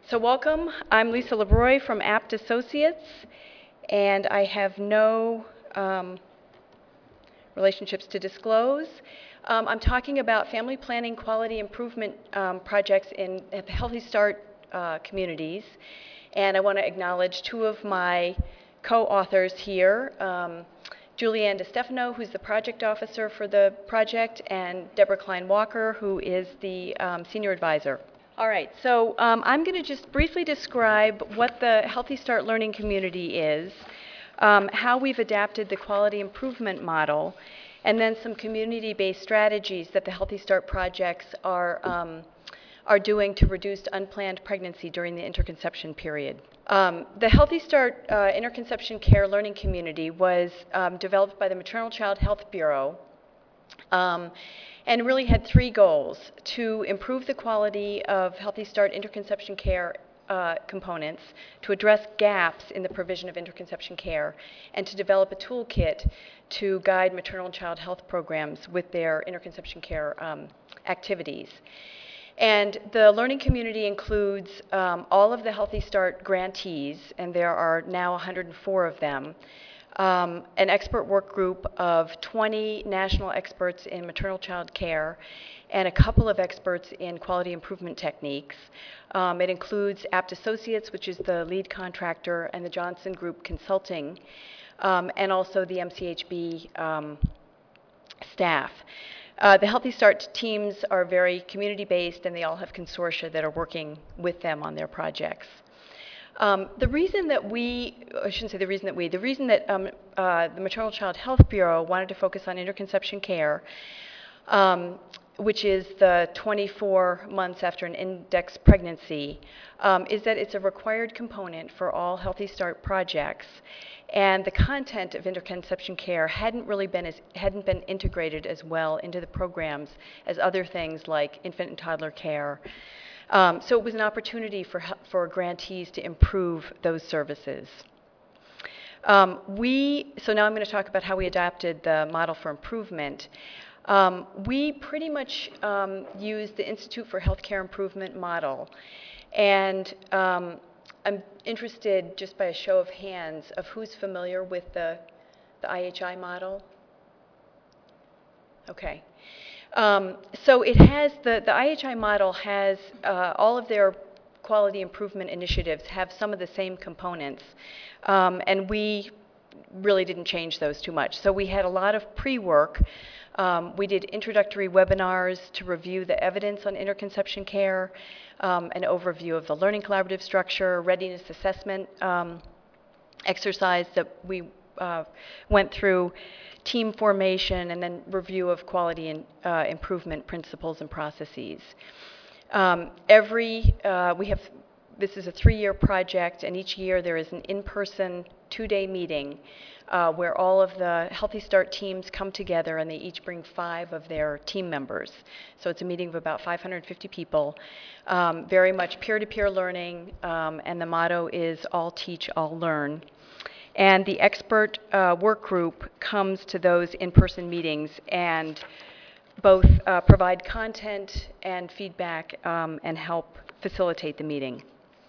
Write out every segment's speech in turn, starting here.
So welcome, I'm Lisa LeBroy from Apt Associates, and I have no relationships to disclose. I'm talking about family planning quality improvement projects in at the Healthy Start communities, and I want to acknowledge two of my co-authors here, Julianne DeStefano, who's the project officer for the project, and Deborah Klein-Walker, who is the senior advisor. All right, so I'm going to just briefly describe what the Healthy Start learning community is, how we've adapted the quality improvement model, and then some community-based strategies that the Healthy Start projects are doing to reduce unplanned pregnancy during the interconception period. The Healthy Start interconception care learning community was developed by the Maternal Child Health Bureau, and really had three goals: to improve the quality of Healthy Start interconception care components, to address gaps in the provision of interconception care, and to develop a toolkit to guide maternal and child health programs with their interconception care activities. And the learning community includes all of the Healthy Start grantees, and there are now 104 of them, an expert work group of 20 national experts in maternal child care, and a couple of experts in quality improvement techniques. It includes Apt Associates, which is the lead contractor, and the Johnson Group Consulting, and also the MCHB staff. The Healthy Start teams are very community-based, and they all have consortia that are working with them on their projects. The reason that the Maternal Child Health Bureau wanted to focus on interconception care, which is the 24 months after an index pregnancy, is that it's a required component for all Healthy Start projects, and the content of interconception care hadn't been integrated as well into the programs as other things like infant and toddler care. So it was an opportunity for grantees to improve those services. So now I'm going to talk about how we adapted the model for improvement. We pretty much used the Institute for Healthcare Improvement model. And I'm interested, just by a show of hands, of who's familiar with the IHI model. Okay. So it has, the IHI model has, all of their quality improvement initiatives have some of the same components, and we really didn't change those too much. So we had a lot of pre-work. We did introductory webinars to review the evidence on interconception care, an overview of the learning collaborative structure, readiness assessment exercise that we went through, team formation, and then review of quality and improvement principles and processes. This is a 3-year project, and each year there is an in-person 2-day meeting where all of the Healthy Start teams come together, and they each bring 5 of their team members. So it's a meeting of about 550 people, very much peer-to-peer learning, and the motto is all teach, all learn. And the expert work group comes to those in-person meetings and both provide content and feedback and help facilitate the meeting.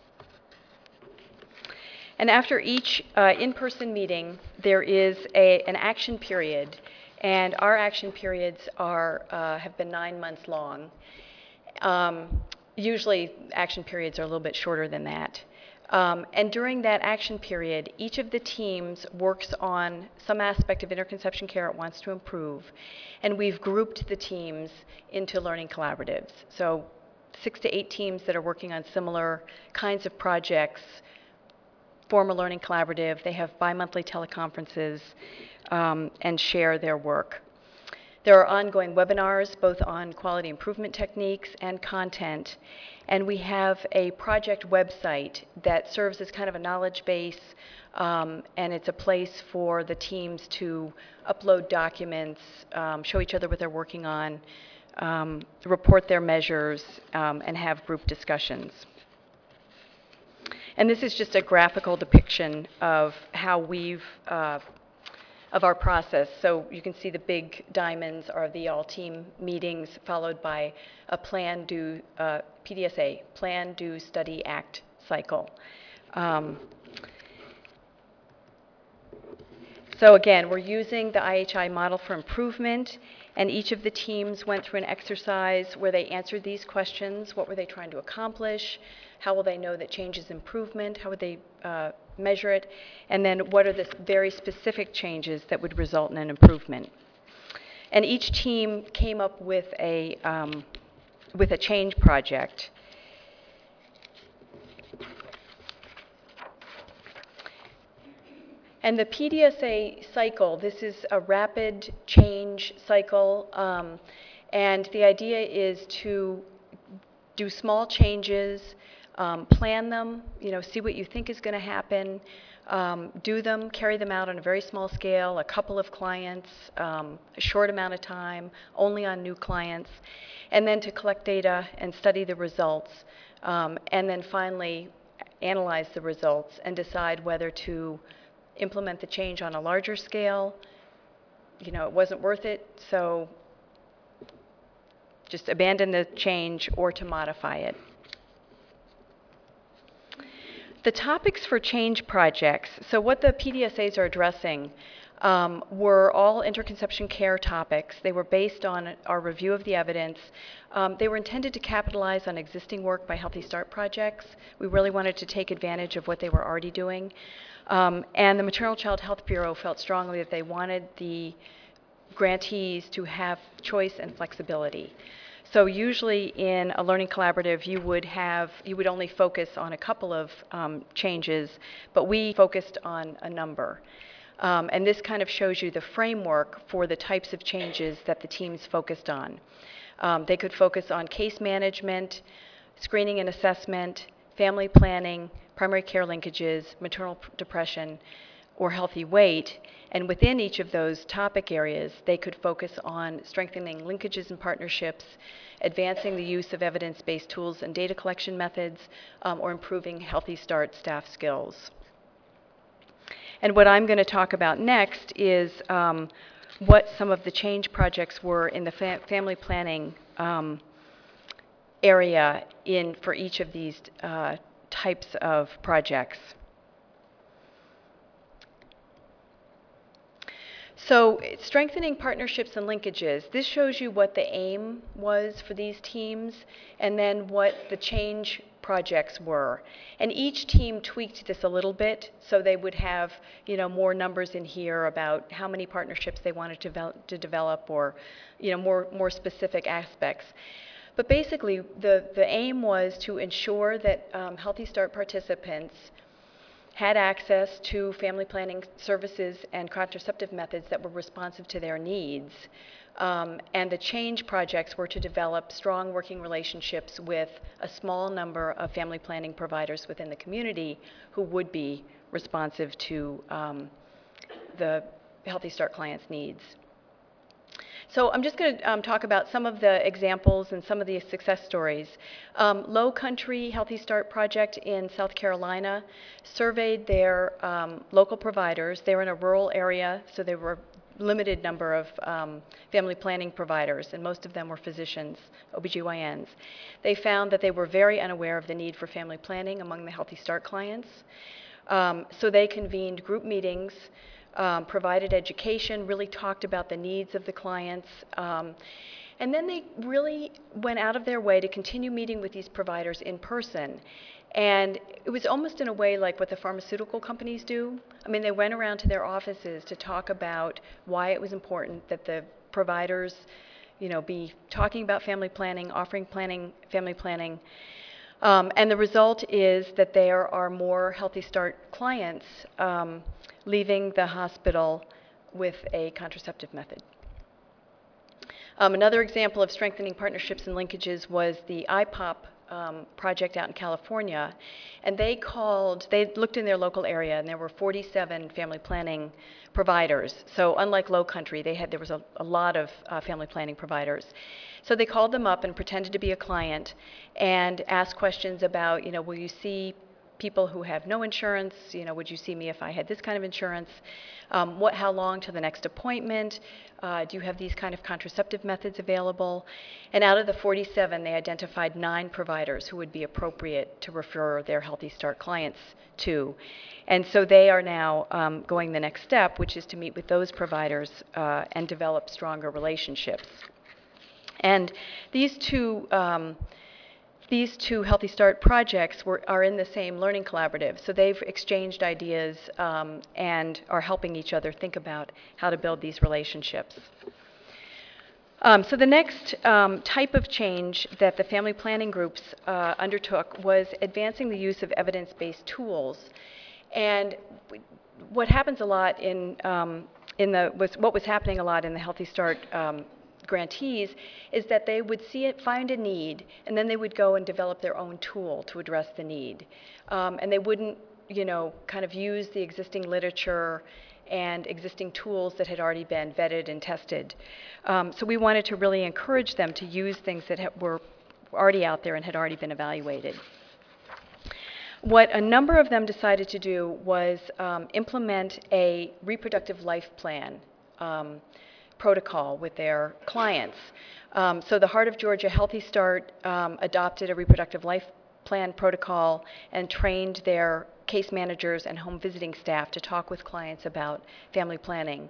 And after each in-person meeting, there is an action period, and our action periods have been 9 months long. Usually, action periods are a little bit shorter than that. And during that action period, each of the teams works on some aspect of interconception care it wants to improve, and we've grouped the teams into learning collaboratives. So 6 to 8 teams that are working on similar kinds of projects form a learning collaborative. They have bi-monthly teleconferences and share their work. There are ongoing webinars, both on quality improvement techniques and content, and we have a project website that serves as kind of a knowledge base, and it's a place for the teams to upload documents, show each other what they're working on, report their measures, and have group discussions. And this is just a graphical depiction of how of our process. So you can see the big diamonds are the all-team meetings, followed by a plan, do, PDSA, Plan, Do, Study, Act cycle. So again, we're using the IHI model for improvement, and each of the teams went through an exercise where they answered these questions. What were they trying to accomplish? How will they know that change is improvement? How would they measure it? And then what are the very specific changes that would result in an improvement? And each team came up with a change project. And the PDSA cycle, this is a rapid change cycle, and the idea is to do small changes, plan them, see what you think is going to happen, do them, carry them out on a very small scale, a couple of clients, a short amount of time, only on new clients, and then to collect data and study the results, and then finally analyze the results and decide whether to implement the change on a larger scale. It wasn't worth it, so just abandon the change or to modify it. The topics for change projects, so what the PDSAs are addressing were all interconception care topics. They were based on our review of the evidence. They were intended to capitalize on existing work by Healthy Start projects. We really wanted to take advantage of what they were already doing. And the Maternal Child Health Bureau felt strongly that they wanted the grantees to have choice and flexibility. So usually in a learning collaborative, you would only focus on a couple of changes, but we focused on a number. And this kind of shows you the framework for the types of changes that the teams focused on. They could focus on case management, screening and assessment, family planning, primary care linkages, maternal depression, or healthy weight. And within each of those topic areas, they could focus on strengthening linkages and partnerships, advancing the use of evidence-based tools and data collection methods, or improving Healthy Start staff skills. And what I'm going to talk about next is what some of the change projects were in the family planning area for each of these types of projects. So strengthening partnerships and linkages, this shows you what the aim was for these teams and then what the change projects were. And each team tweaked this a little bit so they would have more numbers in here about how many partnerships they wanted to develop or more specific aspects. But basically the aim was to ensure that Healthy Start participants had access to family planning services and contraceptive methods that were responsive to their needs. And the change projects were to develop strong working relationships with a small number of family planning providers within the community who would be responsive to the Healthy Start clients' needs. So I'm just going to talk about some of the examples and some of the success stories. Low Country Healthy Start Project in South Carolina surveyed their local providers. They were in a rural area, so there were a limited number of family planning providers, and most of them were physicians, OBGYNs. They found that they were very unaware of the need for family planning among the Healthy Start clients. So they convened group meetings, provided education, really talked about the needs of the clients, and then they really went out of their way to continue meeting with these providers in person. And it was almost in a way like what the pharmaceutical companies do. I mean, they went around to their offices to talk about why it was important that the providers, be talking about family planning, offering family planning. And the result is that there are more Healthy Start clients leaving the hospital with a contraceptive method. Another example of strengthening partnerships and linkages was the IPOP project out in California, and they looked in their local area, and there were 47 family planning providers. So unlike Low Country, there was a lot of family planning providers. So they called them up and pretended to be a client and asked questions about, will you see people who have no insurance, would you see me if I had this kind of insurance? How long to the next appointment? Do you have these kind of contraceptive methods available? And out of the 47, they identified 9 providers who would be appropriate to refer their Healthy Start clients to. And so they are now going the next step, which is to meet with those providers and develop stronger relationships. And these two Healthy Start projects are in the same learning collaborative, so they've exchanged ideas and are helping each other think about how to build these relationships. So the next type of change that the family planning groups undertook was advancing the use of evidence-based tools. And what happens a lot what was happening a lot in the Healthy Start grantees is that they would find a need, and then they would go and develop their own tool to address the need. And they wouldn't, kind of use the existing literature and existing tools that had already been vetted and tested. So we wanted to really encourage them to use things that were already out there and had already been evaluated. What a number of them decided to do was implement a reproductive life plan protocol with their clients. So the Heart of Georgia Healthy Start adopted a reproductive life plan protocol and trained their case managers and home visiting staff to talk with clients about family planning.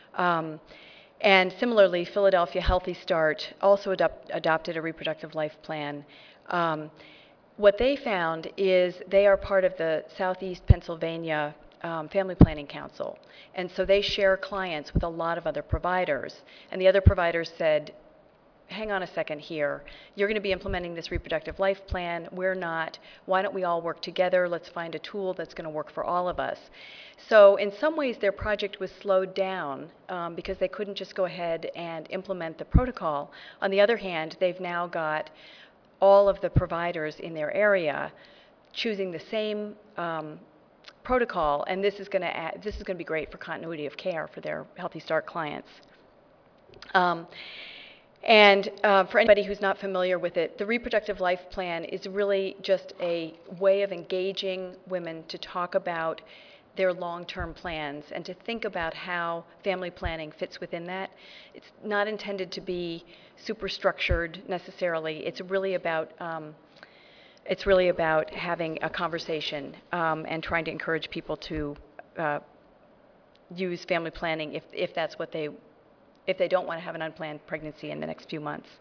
And similarly, Philadelphia Healthy Start also adopted a reproductive life plan. What they found is they are part of the Southeast Pennsylvania Family Planning Council. And so they share clients with a lot of other providers. And the other providers said, hang on a second here. You're going to be implementing this reproductive life plan. We're not. Why don't we all work together? Let's find a tool that's going to work for all of us. So in some ways, their project was slowed down because they couldn't just go ahead and implement the protocol. On the other hand, they've now got all of the providers in their area choosing the same protocol, and this is going to be great for continuity of care for their Healthy Start clients. And for anybody who's not familiar with it, the reproductive life plan is really just a way of engaging women to talk about their long-term plans and to think about how family planning fits within that. It's not intended to be super structured necessarily. It's really about having a conversation and trying to encourage people to use family planning if that's what if they don't want to have an unplanned pregnancy in the next few months.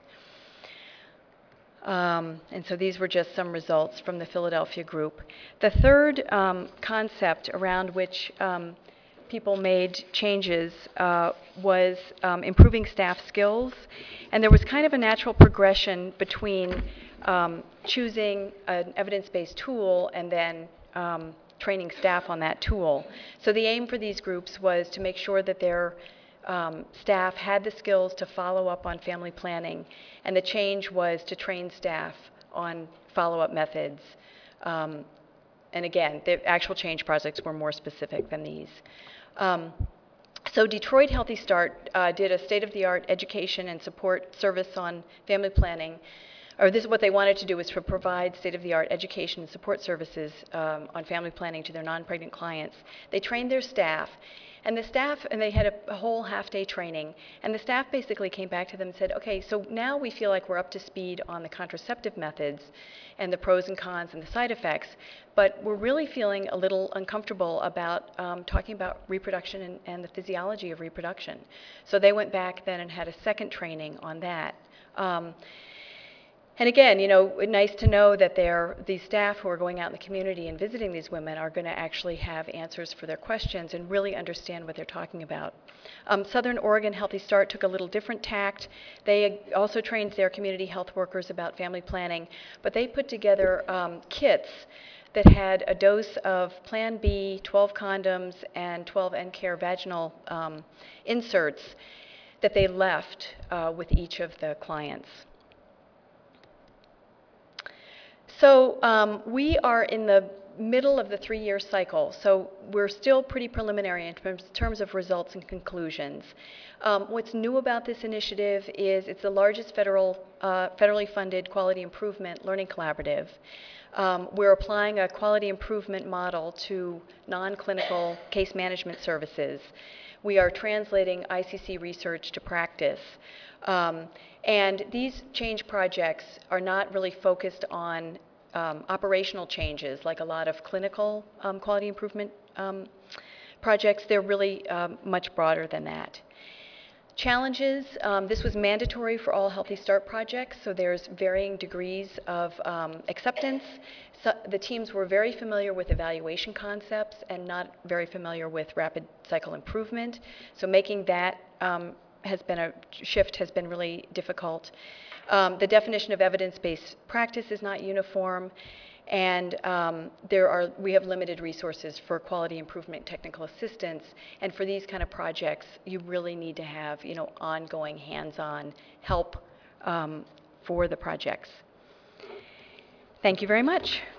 And so these were just some results from the Philadelphia group. The third concept around which people made changes was improving staff skills. And there was kind of a natural progression between choosing an evidence-based tool and then training staff on that tool. So the aim for these groups was to make sure that their staff had the skills to follow up on family planning, and the change was to train staff on follow-up methods. And again, the actual change projects were more specific than these. So Detroit Healthy Start did a state-of-the-art education and support service on family planning. Or this is what they wanted to do, was to provide state-of-the-art education and support services on family planning to their non-pregnant clients. They trained their staff, and they had a whole half-day training, and the staff basically came back to them and said, okay, so now we feel like we're up to speed on the contraceptive methods and the pros and cons and the side effects, but we're really feeling a little uncomfortable about talking about reproduction and the physiology of reproduction. So they went back then and had a second training on that. And again, nice to know that these staff who are going out in the community and visiting these women are going to actually have answers for their questions and really understand what they're talking about. Southern Oregon Healthy Start took a little different tact. They also trained their community health workers about family planning, but they put together kits that had a dose of Plan B, 12 condoms, and 12 N-Care vaginal inserts that they left with each of the clients. So we are in the middle of the 3-year cycle, so we're still pretty preliminary in terms of results and conclusions. What's new about this initiative is it's the largest federally funded quality improvement learning collaborative. We're applying a quality improvement model to non-clinical case management services. We are translating ICC research to practice. And these change projects are not really focused on operational changes like a lot of clinical quality improvement projects. They're really much broader than that. Challenges, this was mandatory for all Healthy Start projects, so there's varying degrees of acceptance. So the teams were very familiar with evaluation concepts and not very familiar with rapid cycle improvement. So making that shift has been really difficult. The definition of evidence-based practice is not uniform, and we have limited resources for quality improvement technical assistance. And for these kind of projects, you really need to have ongoing hands-on help for the projects. Thank you very much.